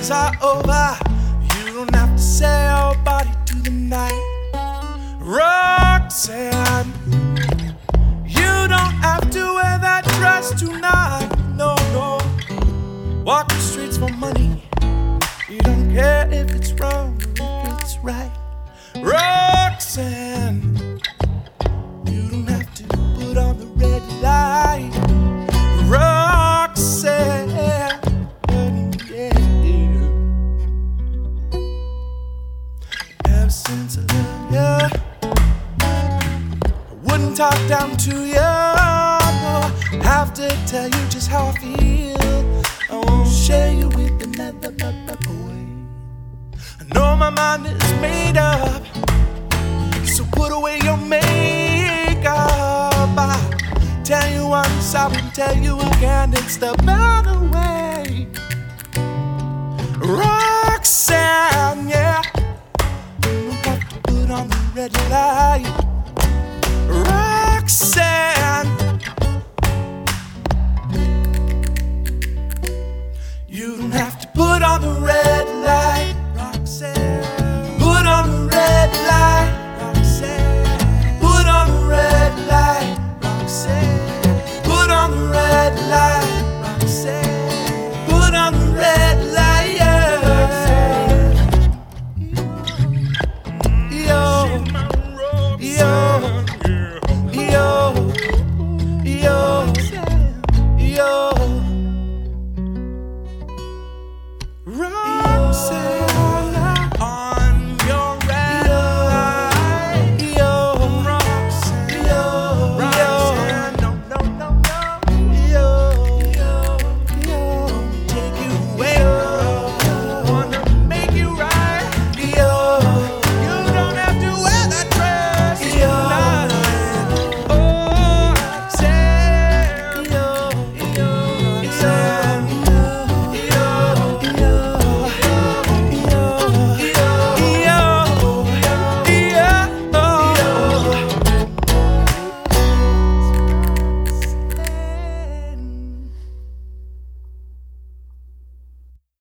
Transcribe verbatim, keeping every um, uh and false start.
days are over. You don't have to sell your body to the night. Roxanne, you don't have to wear that dress tonight. No, no. Walk the streets for money. You don't care if it's wrong or if it's right. Roxanne, you don't have to put on the red light. Roxanne, yeah. Ever since I love you, I wouldn't talk down to you. No, I have to tell you just how I feel. I won't share you with another boy. I know my mind is made up, so put away your makeup. I tell you once, I will tell you again, it's the better way. Roxanne, yeah. You don't have to put on the red light.